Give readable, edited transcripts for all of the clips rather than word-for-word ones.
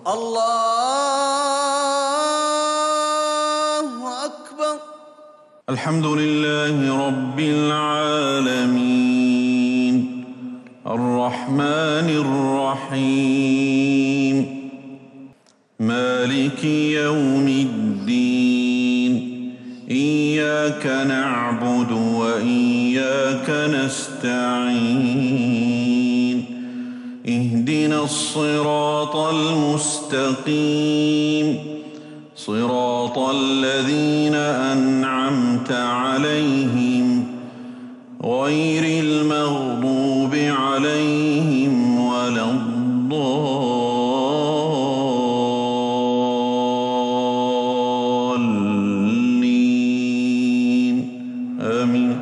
الله أكبر. الحمد لله رب العالمين الرحمن الرحيم مالك يوم الدين إياك نعبد وإياك نستعين اهدنا الصراط المستقيم صراط الذين أنعمت عليهم غير المغضوب عليهم ولا الضالين آمين.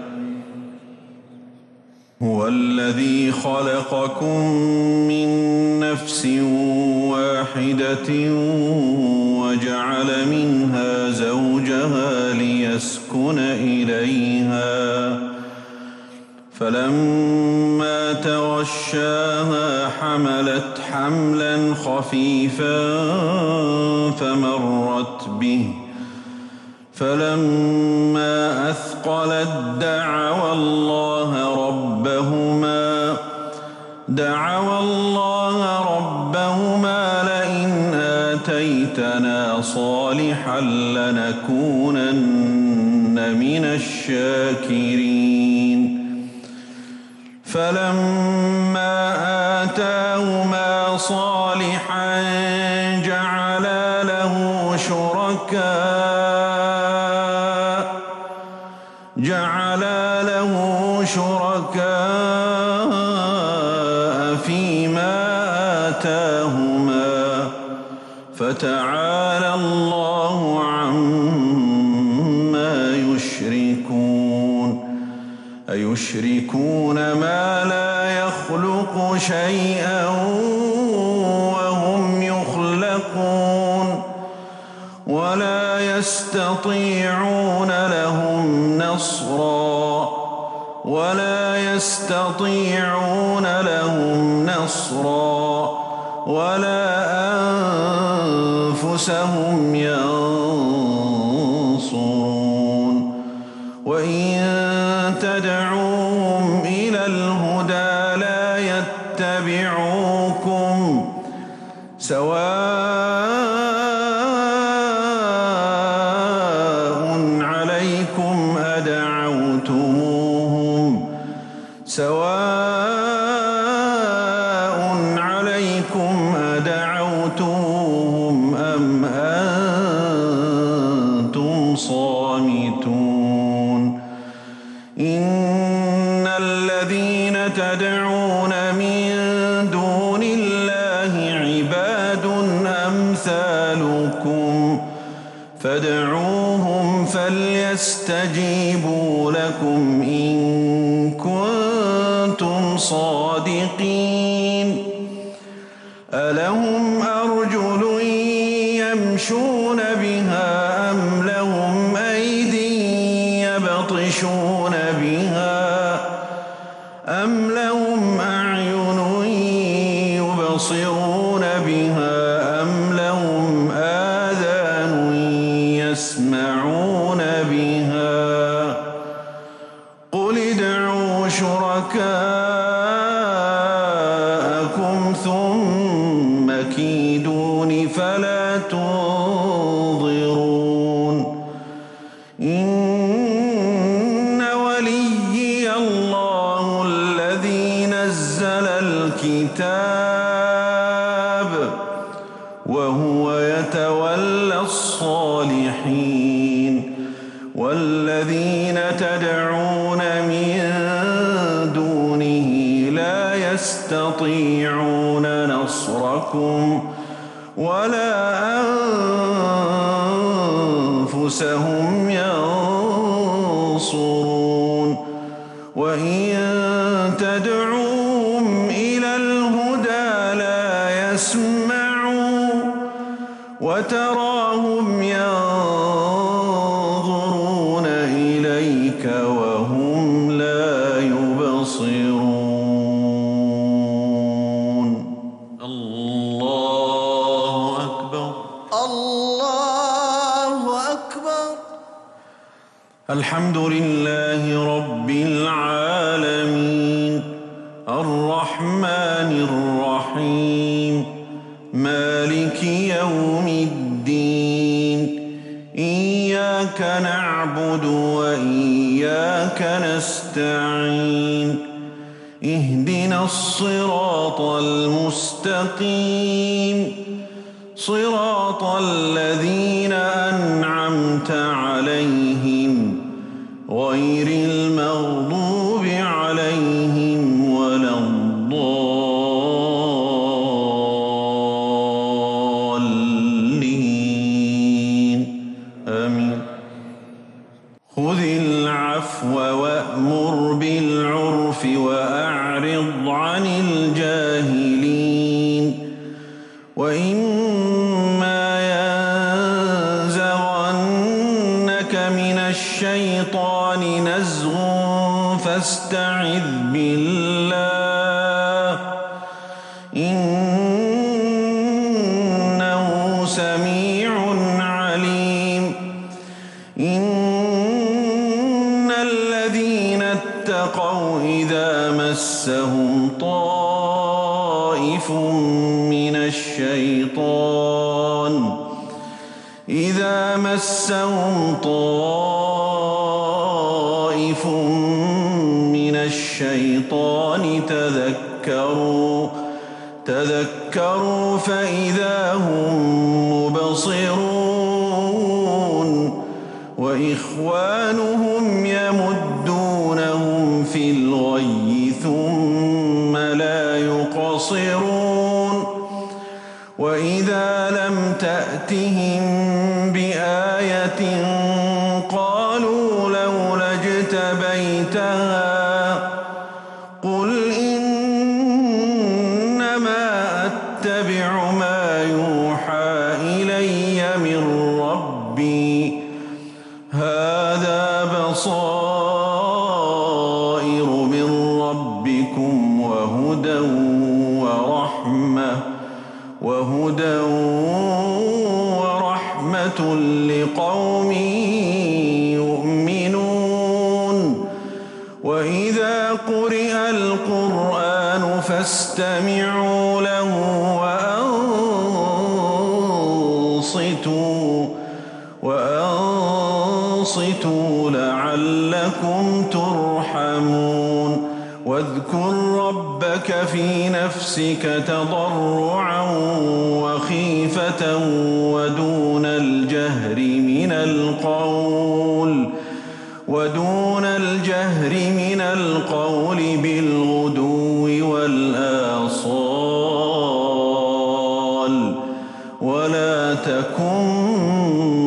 هو الذي خلقكم من نفس واحدة وجعل منها زوجها ليسكن إليها فلما تغشاها حملت حملا خفيفا فمرت به فلما أثقلت دعوا الله ربهما لئن آتيتنا صالحا لنكونن من الشاكرين فلما آتاهما صالحا جعلا له شركاء فيما آتاهما فتعالى الله عما يشركون أيشركون ما لا يخلق شيئا وهم يخلقون ولا يستطيعون لهم نصرا ولا أنفسهم ينصرون وإن تدعوهم إلى الهدى لا يتبعوكم سواء عليكم أدعوتموهم أم أنتم صامتون إن الذين تدعون من دون الله عباد أمثالكم فادعوهم فليستجيبوا لكم إن كنتم صادقين ألهم أرجل يمشون بها أم لهم أيدي يبطشون بها أم لهم أعين يبصرون بها أم لهم آذان يسمعون بها قل ادعوا شركاءكم ثم كيدون فلا تنظرون إن وليي الله الذي نزل الكتاب وهو يتولى الصالحين والذين تدعون من دونه لا يستطيعون نصركم ولا أنفسهم ينصرون وإن تدعوهم إلى الهدى لا يسمعوا وتراهم ينظرون إليك وهم لا يبصرون الله الحمد لله رب العالمين الرحمن الرحيم مالك يوم الدين إياك نعبد وإياك نستعين اهدنا الصراط المستقيم صراط الذين أنعمت عليهم غير المغضوب عليهم ولا الضالين آمين. خذ العفو وأمر بالعرف وأعرض عن الجاهلين وإما ينزغنك من الشيطان نزغ فاستعذ بالله إنه سميع عليم. إن الذين اتقوا إذا مسهم طائف من الشيطان تذكروا فإذا هم مبصرون وإخوانهم يمدونهم في الغي ثم لا يقصرون وإذا لم تأتهم بآية قالوا لولا اجتبيتها قل إنما أتبع ما يوحى إلي من ربي هذا بصائر من ربكم وهدى ورحمة لقوم يؤمنون. وإذا قرئ القرآن فاستمعوا له وأنصتوا لعلكم ترحمون. واذكر ربك في نفسك تضرعا وخيفة ودون الجهر من القول بالغدو والآصال ولا تكن